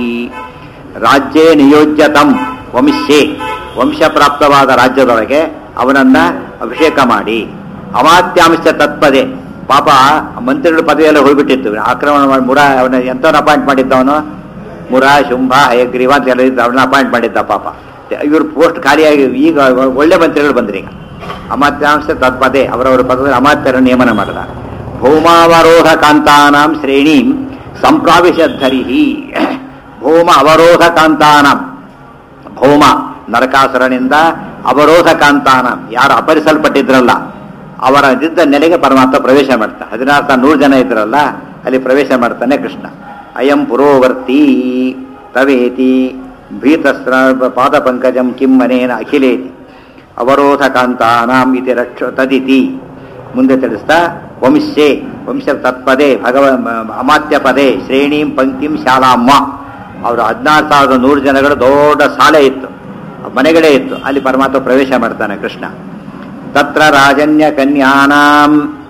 ರಾಜ್ಯೇ ನಿಯೋಜ್ಯತಂ ವಂಶ್ಯೇ, ವಂಶಪ್ರಾಪ್ತವಾದ ರಾಜ್ಯದೊಳಗೆ ಅವನನ್ನ ಅಭಿಷೇಕ ಮಾಡಿ. ಅಮಾತ್ಯಾಂಶ ತತ್ಪದೆ, ಪಾಪ ಮಂತ್ರಿಗಳ ಪದವಿಯೆಲ್ಲ ಹೋಗ್ಬಿಟ್ಟಿತ್ತು. ಆಕ್ರಮಣ ಮಾಡಿ ಮುರ ಅವನ ಎಂಥವನ್ನ ಅಪಾಯಿಂಟ್ ಮಾಡಿದ್ದವನು? ಮುರ, ಶುಂಭ, ಹಯಗ್ರೀವ ಅಂತ ಎಲ್ಲ ಇದ್ದ, ಅವನ್ನ ಅಪಾಯಿಂಟ್ ಮಾಡಿದ್ದ. ಪಾಪ ಇವ್ರ ಪೋಸ್ಟ್ ಖಾಲಿಯಾಗಿ ಈಗ ಒಳ್ಳೆ ಮಂತ್ರಿಗಳು ಬಂದ್ರಿ. ಈಗ ಅಮಾತ್ಯಾಂಶ ತತ್ಪದೆ, ಅವರವರ ಪದದಲ್ಲಿ ಅಮಾತ್ಯರ ನೇಮನ ಮಾಡಿದ. ಭೌಮಾವರೋಧ ಕಾಂತಾನಾಂ ಶ್ರೇಣೀಂ ಸಂಪ್ರಾವಿಶದ್ಧರಿಹಿ. ಭೌಮ ಅವರೋಧ ಕಾಂತಾನಾಂ, ಭೌಮ ನರಕಾಸುರನಿಂದ ಅವರೋಧ ಕಾಂತಾನಾಂ, ಯಾರು ಅಪರಿಸಲ್ಪಟ್ಟಿದ್ರಲ್ಲ ಅವರ ಇದ್ದ ನೆಲೆಗೆ ಪರಮಾತ್ಮ ಪ್ರವೇಶ ಮಾಡ್ತಾನೆ. 100 ಜನ ಇದ್ರಲ್ಲ, ಅಲ್ಲಿ ಪ್ರವೇಶ ಮಾಡ್ತಾನೆ ಕೃಷ್ಣ. ಅಯಂ ಪುರೋವರ್ತಿ ತವೇತಿ ಭೀತಸ್ರ ಪಾದ ಪಂಕಜಂ ಕಿಮ್ಮನೇನ ಅಖಿಲೇತಿ ಅವರೋಧ ಕಾಂತಾನಾಂ ಇತಿ ರಕ್ಷ ತದಿತಿ. ಮುಂದೆ ತಿಳಿಸ್ತಾ ವಂಶ್ಯೇ, ವಂಶ ತತ್ಪದೇ ಅಮಾತ್ಯ ಪದೇ ಶ್ರೇಣೀಂ ಪಂಕ್ತಿಂ ಶಾಲಾಮ್ಮ. ಅವರು 16,100 ಜನಗಳು ದೊಡ್ಡ ಶಾಲೆ ಇತ್ತು, ಮನೆಗಳೇ ಇತ್ತು. ಅಲ್ಲಿ ಪರಮಾತ್ಮ ಪ್ರವೇಶ ಮಾಡ್ತಾನೆ ಕೃಷ್ಣ. ತತ್ರ ರಾಜನ್ಯ ಕನ್ಯಾನಾಂ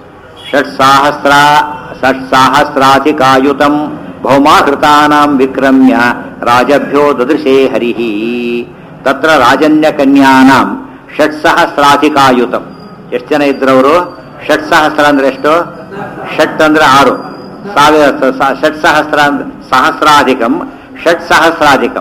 ಷಟ್ಸಹಸ್ರಾಧಿಕಾಯುತಂ ಭೌಮಾಹೃತಾನಾಂ ವಿಕ್ರಮ್ಯ ರಾಜಭ್ಯೋ ದದೃಶೇ ಹರಿಃ. ತತ್ರ ರಾಜನ್ಯ ಕನ್ಯಾನಾಂ ಷಟ್ಸಹಸ್ರಾಧಿಕಾಯುತಂ. ಎಷ್ಟು ಜನ ಇದ್ರವರು? ಷಟ್ಸಹಸ್ರ ಅಂದ್ರೆ ಎಷ್ಟು? ಷಟ್ ಅಂದ್ರೆ 6, ಷಟ್ಸಹಸ್ರ ಸಹಸ್ರಾಧಿಕಂ, ಷಟ್ಸಹಸ್ರಾಧಿಕಂ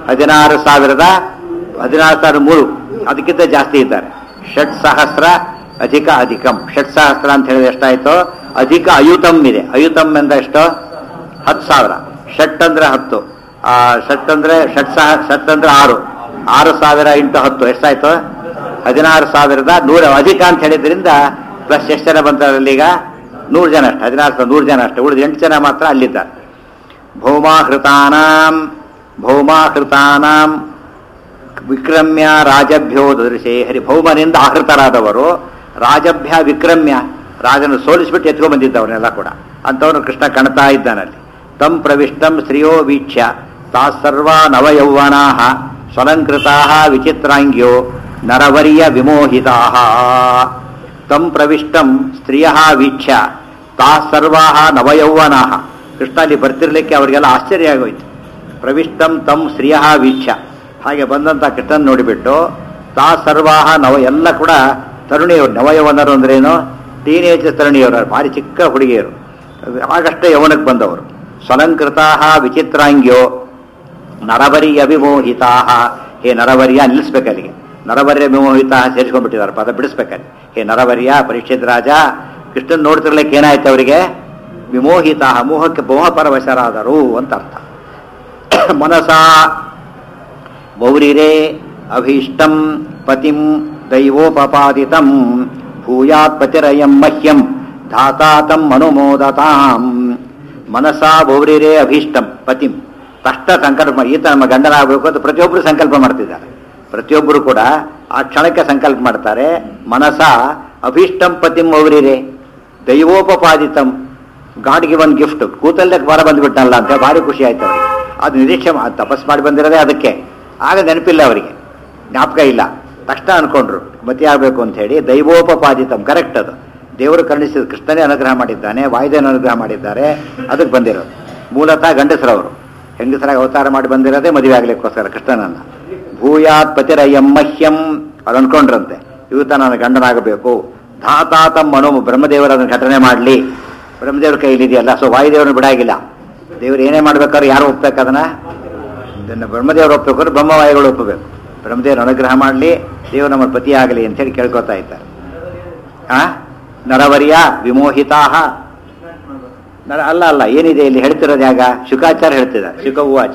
16,000 ಅದಕ್ಕಿಂತ ಜಾಸ್ತಿ ಇದ್ದಾರೆ. ಷಟ್ಸಹಸ್ರ ಅಧಿಕ ಅಧಿಕಂ, ಷಟ್ಸಹಸ್ರ ಅಂತ ಹೇಳಿದ್ರೆ ಎಷ್ಟಾಯ್ತು? ಅಧಿಕ ಅಯುತಂ ಇದೆ. ಅಯುತಂ ಅಂದ್ರೆ ಎಷ್ಟು? 10,000. ಷಟ್ ಅಂದ್ರೆ 10, ಷಟ್ ಅಂದ್ರೆ ಷಟ್ ಅಂದ್ರೆ 6, 6,000 × 10 ಎಷ್ಟಾಯ್ತು? 16,100. ಅಧಿಕ ಅಂತ ಹೇಳಿದ್ರಿಂದ ಪ್ಲಸ್ ಎಷ್ಟು ಜನ ಬಂತಾರಲ್ಲಿ? ಈಗ 100 ಜನ ಅಷ್ಟೇ. 16,100 ಜನ ಅಷ್ಟೇ. ಉಳಿದ 8 ಜನ ಮಾತ್ರ ಅಲ್ಲಿದ್ದಾರೆ. ಭೌಮಾಹೃತಾನಾಂ ವಿಕ್ರಮ್ಯ ರಾಜಭ್ಯೋ ದೃಶೇ ಹರಿ. ಭೌಮನಿಂದ ಆಹೃತರಾದವರು ರಾಜಭ್ಯ ವಿಕ್ರಮ್ಯ, ರಾಜನ ಸೋಲಿಸ್ಬಿಟ್ಟು ಎತ್ಕೊಂಡ್ ಬಂದಿದ್ದವನ್ನೆಲ್ಲ ಕೂಡ ಅಂತವನು ಕೃಷ್ಣ ಕಾಣ್ತಾ ಇದ್ದಾನಲ್ಲಿ. ತಂ ಪ್ರವಿಷ್ಟಂ ಶ್ರಿಯೋ ವೀಕ್ಷ್ಯ ತಾಸರ್ವ ನವಯೌವನಾ ಸ್ವಲಂಕೃತಾ ವಿಚಿತ್ರಾಂಗ್ಯೋ ನರವರ್ಯ ವಿಮೋಹಿತಾ. ತಂ ಪ್ರವಿಷ್ಟಂ ಸ್ತ್ರೀಯ ವೀಕ್ಷ್ಯ ತಾಸರ್ವಾ ನವಯೌವನಾ. ಕೃಷ್ಣ ಅಲ್ಲಿ ಬರ್ತಿರ್ಲಿಕ್ಕೆ ಅವರಿಗೆಲ್ಲ ಆಶ್ಚರ್ಯ ಆಗೋಯ್ತು. ಪ್ರವಿಷ್ಟಂ ತಂ ಸ್ತ್ರೀಯ ವೀಕ್ಷ್ಯ, ಹಾಗೆ ಬಂದಂಥ ಕೃಷ್ಣನ್ ನೋಡಿಬಿಟ್ಟು ತಾಸರ್ವಾಹ ಎಲ್ಲ ಕೂಡ ತರುಣಿಯವರು. ನವಯೌವನರು ಅಂದ್ರೇನು? ಟೀನೇಜ್ ತರುಣಿಯವರು, ಭಾರಿ ಚಿಕ್ಕ ಹುಡುಗಿಯರು, ಆಗಷ್ಟೇ ಯೌವನಕ್ಕೆ ಬಂದವರು. ಸ್ವಲಂಕೃತಾ ವಿಚಿತ್ರಾಂಗ್ಯೋ ನರವರ್ಯ ವಿಮೋಹಿತಾ. ಹೇ ನರವರ್ಯ, ನಿಲ್ಲಿಸ್ಬೇಕಲ್ಲಿಗೆ. ನರವರ್ಯ ವಿಮೋಹಿತ ಸೇರಿಸ್ಕೊಂಡ್ಬಿಟ್ಟಿದ್ದಾರೆ, ಪದ ಬಿಡಿಸ್ಬೇಕಲ್ಲಿ. ಹೇ ನರವರ್ಯ, ಪರೀಕ್ಷಿತ್ ರಾಜ, ಕೃಷ್ಣನ್ ನೋಡ್ತಿರ್ಲಿಕ್ಕೆ ಏನಾಯ್ತು ಅವರಿಗೆ? ವಿಮೋಹಿತ, ಮೋಹಕ್ಕೆ ಮೋಹಪರವಶರಾದರು ಅಂತ ಅರ್ಥ. ಮನಸಾ ಮೌರಿರೇ ಅಭೀಷ್ಟಂ ಪತಿಂ ದೈವೋಪಪಾದಿತಂ ಭೂಯಾತ್ ಪತಿರಯಂ ಮಹ್ಯಂ ಧಾತಾತಂ ಅನುಮೋದತಾಂ. ಮನಸಾ ಬಹುರಿರೇ ಅಭೀಷ್ಟಂ ಪತಿಂ ತಕ್ಷಣ ಸಂಕಲ್ಪ ಈತ ನಮ್ಮ ಗಂಡನಾಗಬೇಕು ಅಂತ ಪ್ರತಿಯೊಬ್ಬರು ಸಂಕಲ್ಪ ಮಾಡ್ತಿದ್ದಾರೆ. ಪ್ರತಿಯೊಬ್ಬರು ಕೂಡ ಆ ಕ್ಷಣಕ್ಕೆ ಸಂಕಲ್ಪ ಮಾಡ್ತಾರೆ. ಮನಸ ಅಭೀಷ್ಟಂ ಪತಿಂ ಬಹುರಿರೇ ದೈವೋಪಪಾದಿತಂ, ಗಾಡ್ಗೆ ಒಂದು ಗಿಫ್ಟ್ ಕೂತಲ್ಲೇ ಬರ ಬಂದ್ಬಿಟ್ಟಲ್ಲ ಅಂತ ಭಾರಿ ಖುಷಿ ಆಯ್ತು ಅವರಿಗೆ. ಅದು ನಿರೀಕ್ಷೆ ತಪಸ್ ಮಾಡಿ ಬಂದಿರೋದೇ ಅದಕ್ಕೆ. ಆಗ ನೆನಪಿಲ್ಲ ಅವರಿಗೆ, ಜ್ಞಾಪಕ ಇಲ್ಲ. ತಕ್ಷಣ ಅನ್ಕೊಂಡ್ರು ಮತಿ ಆಗಬೇಕು ಅಂತ ಹೇಳಿ. ದೈವೋಪಪಾದಿತಂ ಕರೆಕ್ಟ್, ಅದು ದೇವರು ಕರುಣಿಸಿದ, ಕೃಷ್ಣನೇ ಅನುಗ್ರಹ ಮಾಡಿದ್ದಾನೆ, ವಾಯುದೇವನ ಅನುಗ್ರಹ ಮಾಡಿದ್ದಾರೆ, ಅದಕ್ಕೆ ಬಂದಿರೋದು. ಮೂಲತಃ ಗಂಡಸರವರು, ಹೆಂಗಸರಾಗಿ ಅವತಾರ ಮಾಡಿ ಬಂದಿರೋದೇ ಮದುವೆ ಆಗ್ಲಿಕ್ಕೋಸ್ಕರ ಕೃಷ್ಣನನ್ನ. ಭೂಯಾತ್ ಪತಿರಯಂ ಮಹ್ಯಂ ಅವ್ರು ಅನ್ಕೊಂಡ್ರಂತೆ, ಇವತ್ತ ನಾನು ಗಂಡನಾಗಬೇಕು. ಧಾತಾತಂ ಮನೋ ಬ್ರಹ್ಮದೇವರು ಅದನ್ನು ಘಟನೆ ಮಾಡಲಿ, ಬ್ರಹ್ಮದೇವ್ರ ಕೈಲಿದೆಯಲ್ಲ. ಸೊ ವಾಯುದೇವ್ರನ್ನ ಬಿಡಾಗಿಲ್ಲ. ದೇವ್ರು ಏನೇ ಮಾಡ್ಬೇಕಾದ್ರೆ ಯಾರು ಒಪ್ಬೇಕು ಅದನ್ನ ಬ್ರಹ್ಮದೇವರು ಒಪ್ಪಬೇಕಾದ್ರೆ ಬ್ರಹ್ಮವಾಯುಗಳು ಒಪ್ಪಬೇಕು. ಬ್ರಹ್ಮದೇವರು ಅನುಗ್ರಹ ಮಾಡಲಿ, ದೇವರು ನಮ್ಮ ಪತಿ ಆಗಲಿ ಅಂತ ಹೇಳಿ ಕೇಳ್ಕೊತಾ ಇದ್ದಾರೆ. ನರವರ್ಯ ವಿಮೋಹಿತಾ ಅಲ್ಲ ಅಲ್ಲ, ಏನಿದೆ ಇಲ್ಲಿ ಹೇಳ್ತಿರೋದು ಯಾಗ ಶುಕಾಚಾರ ಹೇಳ್ತಿದ್ದಾರೆ. ಶುಕ ಉವಾಚ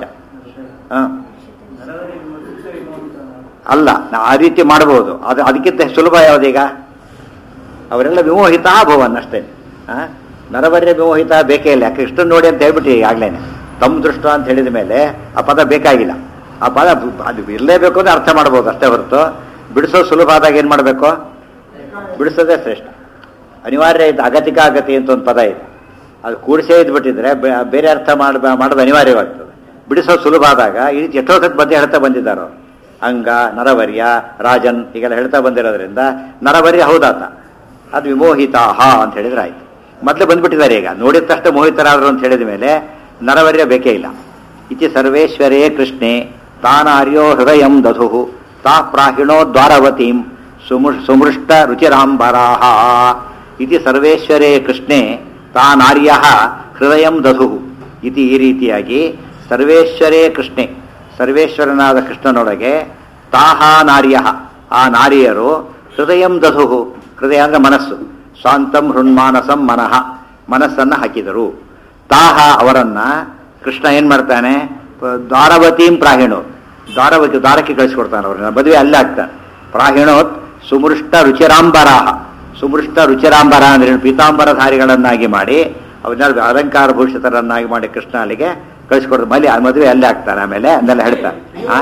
ಅಲ್ಲ, ಆ ರೀತಿ ಮಾಡಬಹುದು. ಅದಕ್ಕಿಂತ ಸುಲಭ ಯಾವುದೀಗ? ಅವರೆಲ್ಲ ವಿಮೋಹಿತ ಭವನ್ ಅಷ್ಟೇ. ನರವರ್ಯ ವಿಮೋಹಿತ ಬೇಕೇ ಇಲ್ಲ. ಯಾಕೆ ಇಷ್ಟನ್ನು ನೋಡಿ ಅಂತ ಹೇಳ್ಬಿಟ್ಟು ಈಗಾಗ್ಲೇನೆ ತಮ್ಮ ದೃಷ್ಟ ಅಂತ ಹೇಳಿದ ಮೇಲೆ ಆ ಪದ ಬೇಕಾಗಿಲ್ಲ. ಆ ಪದ ಅದು ಇರಲೇಬೇಕು ಅಂದ್ರೆ ಅರ್ಥ ಮಾಡ್ಬೋದು ಅಷ್ಟೇ ಹೊರತು ಬಿಡಿಸೋದು ಸುಲಭ ಆದಾಗ ಏನು ಮಾಡಬೇಕು? ಬಿಡಿಸೋದೇ ಶ್ರೇಷ್ಠ. ಅನಿವಾರ್ಯ ಇದೆ. ಅಗತಿಕ ಅಗತಿ ಅಂತ ಒಂದು ಪದ ಇದೆ, ಅದು ಕೂಡಿಸೇ ಇದ್ಬಿಟ್ಟಿದ್ರೆ ಬೇರೆ ಅರ್ಥ ಮಾಡೋದು ಅನಿವಾರ್ಯವಾಗ್ತದೆ. ಬಿಡಿಸೋದು ಸುಲಭ ಆದಾಗ ಈ ರೀತಿ ಎಷ್ಟೋ ಸತ್ ಬಗ್ಗೆ ಹೇಳ್ತಾ ಬಂದಿದ್ದಾರೋ. ಅಂಗ, ನರವರ್ಯ, ರಾಜನ್ ಹೀಗೆಲ್ಲ ಹೇಳ್ತಾ ಬಂದಿರೋದ್ರಿಂದ ನರವರ್ಯ ಹೌದಾತ, ಅದು ವಿಮೋಹಿತಾಹ ಅಂತ ಹೇಳಿದ್ರೆ ಆಯ್ತು. ಮೊದಲೇ ಬಂದ್ಬಿಟ್ಟಿದ್ದಾರೆ. ಈಗ ನೋಡಿದ ತಕ್ಷಣ ಮೋಹಿತರಾದರು ಅಂತ ಹೇಳಿದ ಮೇಲೆ ನರವರ್ಯ ಬೇಕೇ ಇಲ್ಲ. ಇತಿ ಸರ್ವೇಶ್ವರೇ ಕೃಷ್ಣೆ ತಾನಾರ್ಯೋ ಹೃದಯಂ ದಧು ತಾ ಪ್ರಾಹಿಣೋ ದ್ವಾರವತೀಂ ಸುಮೃಷ್ಟ ರುಚಿರಾಂಬರಾಹ. ಇತಿ ಸರ್ವೇಶ್ವರೇ ಕೃಷ್ಣೆ ತಾನಾರ್ಯ ಹೃದಯಂ ದಧು ಇತಿ, ಈ ರೀತಿಯಾಗಿ ಸರ್ವೇಶ್ವರೇ ಕೃಷ್ಣೆ, ಸರ್ವೇಶ್ವರನಾದ ಕೃಷ್ಣನೊಳಗೆ ತಾಹ ನಾರ್ಯ, ಆ ನಾರಿಯರು ಹೃದಯಂ ದಧು, ಹೃದಯ ಅಂದ್ರೆ ಮನಸ್ಸು, ಶಾಂತಂ ಹೃನ್ಮಾನಸಂ ಮನಃ, ಮನಸ್ಸನ್ನು ಹಾಕಿದರು. ತಾಹ ಅವರನ್ನ ಕೃಷ್ಣ ಏನ್ ಮಾಡ್ತಾನೆ? ದ್ವಾರವತೀಂ ಪ್ರಾಹಿಣೋ, ದ್ವಾರಕ್ಕೆ ಕಳಿಸ್ಕೊಡ್ತಾನೆ. ಅವ್ರನ್ನ ಮದುವೆ ಅಲ್ಲೇ ಆಗ್ತಾನೆ. ಪ್ರಾಹಿಣೋತ್ ಸುಮೃಷ್ಟ ರುಚಿರಾಂಬರಾಹ, ಸುಮೃಷ್ಟ ರುಚಿರಾಂಬರ ಅಂದ್ರೆ ಪೀತಾಂಬರಧಾರಿಗಳನ್ನಾಗಿ ಮಾಡಿ ಅವನ್ನೆಲ್ಲ ಅಲಂಕಾರ ಭೂಷಿತರನ್ನಾಗಿ ಮಾಡಿ ಕೃಷ್ಣ ಅಲ್ಲಿಗೆ ಕಳಿಸ್ಕೊಡ್ತಾರೆ. ಮಲ್ಲಿ ಆ ಮದುವೆ ಅಲ್ಲೇ ಆಗ್ತಾನೆ. ಆಮೇಲೆ ಅಂದೆಲ್ಲ ಹೇಳ್ತಾರೆ.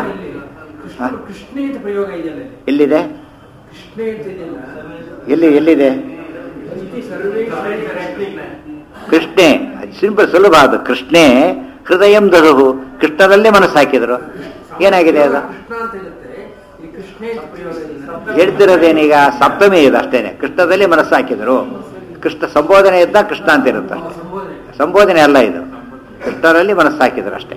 ಎಲ್ಲಿದೆ? ಎಲ್ಲಿದೆ? ಕೃಷ್ಣೆ, ಸಿಂಪಲ್ ಸುಲಭ ಅದು. ಕೃಷ್ಣೆ ಹೃದಯಂ ದಧು, ಕೃಷ್ಣದಲ್ಲೇ ಮನಸ್ಸು ಹಾಕಿದ್ರು. ಏನಾಗಿದೆ ಅದು? ಹೇಳ್ತಿರೋದೇನೀಗ ಸಪ್ತಮಿ ಇದೆ ಅಷ್ಟೇನೆ. ಕೃಷ್ಣದಲ್ಲಿ ಮನಸ್ಸು ಹಾಕಿದ್ರು. ಕೃಷ್ಣ ಸಂಬೋಧನೆ ಇದ್ದ ಕೃಷ್ಣ ಅಂತ ಇರುತ್ತೆ ಅಷ್ಟೇ. ಸಂಬೋಧನೆ ಅಲ್ಲ ಇದು, ಕೃಷ್ಣರಲ್ಲಿ ಮನಸ್ಸು ಹಾಕಿದ್ರು ಅಷ್ಟೇ.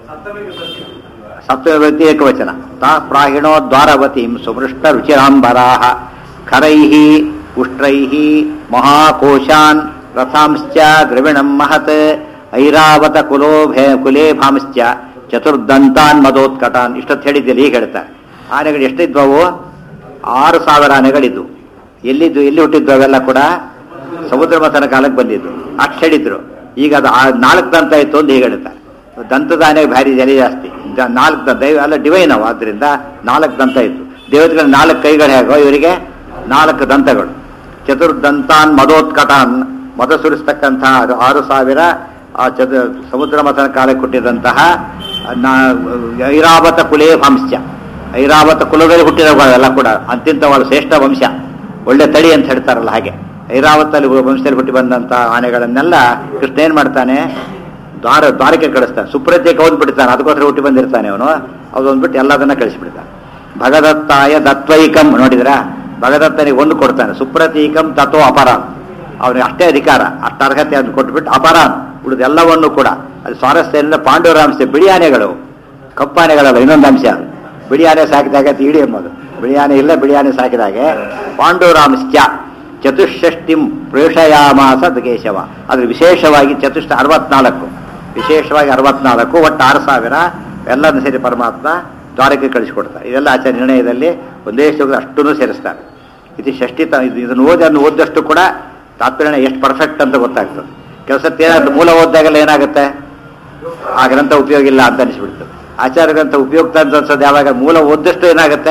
ಸಪ್ತಮಿ ಏಕವಚನ. ತಾ ಪ್ರಾಹಿಣೋ ದ್ವಾರವತೀಂ ಸುಮೃಷ್ಟ ರುಚಿರಾಂಬರಾಹ ಖರೈಃ ಉಷ್ಟ್ರೈಃ ಮಹಾಕೋಶಾನ್ ರಥಾಂಶ್ಚ ದ್ರವಿಣಂ ಮಹತ್ ಐರಾವತ ಕುಲೇಭಾಂಶ್ಚ ಚತುರ್ದಂತಾನ್ ಮದೋತ್ಕಟಾನ್. ಇಷ್ಟೊತ್ತು ಹೇಳಿದ್ದಿಲ್ಲ, ಈಗ ಹೇಳ್ತಾರೆ. ಆನೆಗಳು ಎಷ್ಟಿದ್ವವು? 6,000 ಆನೆಗಳಿದ್ವು. ಎಲ್ಲಿ ಹುಟ್ಟಿದ್ವು? ಅವೆಲ್ಲ ಕೂಡ ಸಮುದ್ರ ಮಥನ ಕಾಲಕ್ಕೆ ಬಂದಿದ್ದು. ಅಷ್ಟು ಹೇಳಿದ್ರು. ಈಗ ಅದು 4 ದಂತ ಇತ್ತು ಅಂತ ಹೀಗೆ ಹೇಳ್ತಾರೆ. ದಂತದ ಆನೆಗೆ ಭಾರಿ ಜನ ಜಾಸ್ತಿ. 4 ದಂತ ಅಲ್ಲ, ಡಿವೈನ್ ಅವು, ಆದ್ರಿಂದ 4 ದಂತ ಇತ್ತು. ದೇವತೆಗಳ 4 ಕೈಗಳು ಹೇಗೋ ಇವರಿಗೆ 4 ದಂತಗಳು. ಚತುರ್ದಂತಾನ್ ಮದೋತ್ಕಟಾನ್, ಮದ ಸುರಿಸ್ತಕ್ಕಂತಹ 6,000 ಸಮುದ್ರ ಮಥನ ಕಾಲಕ್ಕೆ ಹುಟ್ಟಿದಂತಹ ಐರಾವತ ಕುಲೇ ವಂಶ, ಐರಾವತ ಕುಲದಲ್ಲಿ ಹುಟ್ಟಿದವುಗಳೆಲ್ಲ ಕೂಡ ಅತ್ಯಂತವಾದ ಶ್ರೇಷ್ಠ ವಂಶ, ಒಳ್ಳೆ ತಳಿ ಅಂತ ಹೇಳ್ತಾರಲ್ಲ ಹಾಗೆ. ಐರಾವತಲ್ಲಿ ವಂಶದಲ್ಲಿ ಹುಟ್ಟಿ ಬಂದಂತ ಆನೆಗಳನ್ನೆಲ್ಲ ಕೃಷ್ಣ ಏನ್ ಮಾಡ್ತಾನೆ? ದ್ವಾರಕ್ಕೆ ಕಳಿಸ್ತಾನೆ. ಸುಪ್ರತ್ಯಕ್ಕೆ ಓದ್ಬಿಡ್ತಾನೆ, ಅದಕ್ಕೋಸ್ಕರ ಹುಟ್ಟಿ ಬಂದಿರ್ತಾನೆ ಅವನು. ಅದೊಂದ್ಬಿಟ್ಟು ಎಲ್ಲದನ್ನ ಕಳಿಸ್ಬಿಡ್ತಾನೆ. ಭಗದತ್ತಾಯ ದತ್ವೈಕಂ ನೋಡಿದ್ರ, ಭಗದತ್ತನಿಗೆ ಒಂದು ಕೊಡ್ತಾನೆ. ಸುಪ್ರತೀಕಂ ತಥೋ ಅಪರಾನ್, ಅವನಿಗೆ ಅಷ್ಟೇ ಅಧಿಕಾರ, ಅಷ್ಟು ಅರ್ಹತೆ ಅಂತ ಕೊಟ್ಬಿಟ್ಟು ಅಪರಾನ್ ಉಳಿದೆಲ್ಲವನ್ನು ಕೂಡ. ಅದು ಸ್ವಾರಸ್ಯದಿಂದ ಪಾಂಡವರಾಂಶ ಬಿಳಿ ಆನೆಗಳು, ಕಪ್ಪಾನೆಗಳಲ್ಲ. ಇನ್ನೊಂದು ಅಂಶ, ಬಿಳಿ ಆನೆ ಸಾಕಿದಾಗ ಇಡೀ ಎಂಬುದು. ಬಿಳಿ ಆನೆ ಇಲ್ಲ, ಬಿಳಿ ಆನೆ ಸಾಕಿದಾಗೆ ಪಾಂಡವರಾಂಶ್ಚ ಚತುಷ್ಷಷ್ಟಿಂ ಪ್ರೇಷಯಾಮಾಸ ಕೇಶವ. ಅದ್ರ ವಿಶೇಷವಾಗಿ 64, ವಿಶೇಷವಾಗಿ 64, ಒಟ್ಟು 6,000 ಎಲ್ಲರನ್ನು ಸೇರಿ ಪರಮಾತ್ಮ ದ್ವಾರಕ್ಕೆ ಕಳಿಸಿಕೊಡ್ತಾರೆ. ಇದೆಲ್ಲ ಆಚಾರ್ಯ ನಿರ್ಣಯದಲ್ಲಿ ಒಂದೇ ಶ್ಲೋಕದ ಅಷ್ಟನ್ನು ಸೇರಿಸ್ತಾರೆ. ಇದು ಷಷ್ಠಿ. ಇದನ್ನು ಓದಷ್ಟು ಕೂಡ ತಾತ್ಪರ್ಯ ಎಷ್ಟು ಪರ್ಫೆಕ್ಟ್ ಅಂತ ಗೊತ್ತಾಗ್ತದೆ. ಕೆಲಸಕ್ಕೆ ಏನಾಗುತ್ತೆ, ಮೂಲ ಓದಿದಾಗೆಲ್ಲ ಏನಾಗುತ್ತೆ? ಆ ಗ್ರಂಥ ಉಪಯೋಗ ಇಲ್ಲ ಅಂತ ಅನಿಸ್ಬಿಡ್ತದೆ. ಆಚಾರ್ಯ ಗ್ರಂಥ ಉಪಯುಕ್ತ ಅಂತ ಅನ್ಸೋದು ಯಾವಾಗ ಮೂಲ ಓದಷ್ಟು ಏನಾಗುತ್ತೆ,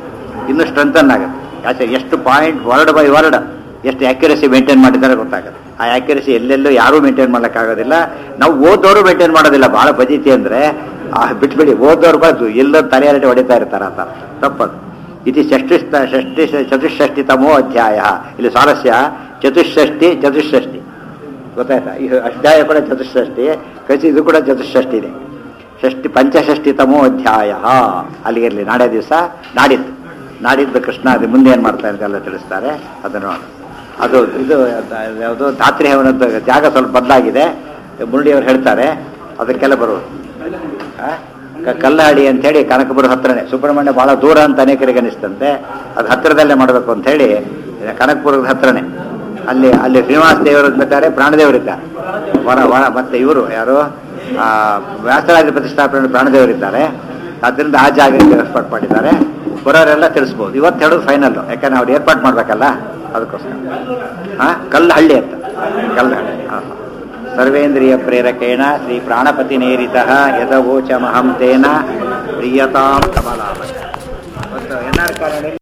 ಇನ್ನೂ ಸ್ಟ್ರೆಂಥನ್ ಆಗುತ್ತೆ. ಆಚಾರ್ಯ ಎಷ್ಟು ಪಾಯಿಂಟ್ ವರ್ಡ್ ಬೈ ವರ್ಡ್ ಎಷ್ಟು ಆಕ್ಯುರಸಿ ಮೇಂಟೈನ್ ಮಾಡಿದ್ದಾರೆ ಗೊತ್ತಾಗುತ್ತೆ. ಆ ಆ್ಯಕ್ಯುರಸಿ ಎಲ್ಲೆಲ್ಲೂ ಯಾರೂ ಮೇಂಟೈನ್ ಮಾಡೋಕ್ಕಾಗೋದಿಲ್ಲ. ನಾವು ಓದೋರು ಮೇಂಟೈನ್ ಮಾಡೋದಿಲ್ಲ. ಭಾಳ ಬಜಿತಿ ಅಂದರೆ ಬಿಟ್ಬಿಡಿ, ಓದೋರು ಬಂದು ಎಲ್ಲೋ ತಲೆಯಲ್ಲಿ ಹೊಡಿತಾ ಇರ್ತಾರೆ ಅಂತ ತಪ್ಪದು. ಇದು ಚತುಷ್ಷಷ್ಟಿತಮೋ ಅಧ್ಯಾಯ. ಇಲ್ಲಿ ಸ್ವಾರಸ್ಯ ಚತುಷ್ಷಷ್ಟಿ ಗೊತ್ತಾಯ್ತಾ? ಈ ಅಧ್ಯಾಯ ಕೂಡ ಚತುಷ್ಷಷ್ಟಿ, ಕಸಿ ಇದು ಕೂಡ ಚತುಷ್ಷಷ್ಟಿ ಇದೆ. ಪಂಚಷಷ್ಟಿತಮೋ ಅಧ್ಯಾಯ ಅಲ್ಲಿಗೆ ಇರಲಿ. ನಾಳೆ ದಿವಸ ನಾಡಿದ್ದು ಕೃಷ್ಣ ಅದು ಮುಂದೆ ಏನು ಮಾಡ್ತಾ ಇದ್ದೆಲ್ಲ ತಿಳಿಸ್ತಾರೆ. ಅದನ್ನು ಅದು ಇದು ಯಾವುದು ಧಾತ್ರಿ ಹವನದ ಜಾಗ ಸ್ವಲ್ಪ ಬದಲಾಗಿದೆ. ಮುರಳಿಯವರು ಹೇಳ್ತಾರೆ ಅದಕ್ಕೆಲ್ಲ ಬರುವುದು. ಕಲ್ಲಹಳ್ಳಿ ಅಂಥೇಳಿ ಕನಕಪುರ ಹತ್ರನೇ, ಸುಬ್ರಹ್ಮಣ್ಯ ಭಾಳ ದೂರ ಅಂತ ಅನೇಕರಿಗೆ ಅನಿಸ್ತಂತೆ. ಅದು ಹತ್ತಿರದಲ್ಲೇ ಮಾಡಬೇಕು ಅಂಥೇಳಿ ಕನಕಪುರದ ಹತ್ರನೇ. ಅಲ್ಲಿ ಶ್ರೀನಿವಾಸ ದೇವರು ಇದ್ದಾರೆ, ಪ್ರಾಣದೇವರಿದ್ದಾರೆ. ಮತ್ತೆ ಇವರು ಯಾರು ವ್ಯಾಸರಾಜ ಪ್ರತಿಷ್ಠಾಪನೆ ಪ್ರಾಣದೇವರಿದ್ದಾರೆ. ಅದರಿಂದ ಆ ಜಾಗಕ್ಕೆ ಏರ್ಪಾಟ್ ಮಾಡಿದ್ದಾರೆ. ಬರೋರೆಲ್ಲ ತಿಳಿಸ್ಬೋದು. ಇವತ್ತು ಹೇಳೋದು ಫೈನಲ್ಲು, ಯಾಕಂದ್ರೆ ಅವ್ರು ಏರ್ಪಾಟ್ ಮಾಡಬೇಕಲ್ಲ, ಅದಕ್ಕೋಸ್ಕರ. ಕಲ್ಲಹಳ್ಳಿ ಅಂತ, ಕಲ್ಲಹಳ್ಳಿ. ಸರ್ವೇಂದ್ರಿಯ ಪ್ರೇರಕೇಣ ಶ್ರೀ ಪ್ರಾಣಪತಿ ನೇರಿತಃ ಯದವೋಚಮಹಂ ತೇನ ಪ್ರಿಯತಾಂ ಕಮಲಾಭ. N R colony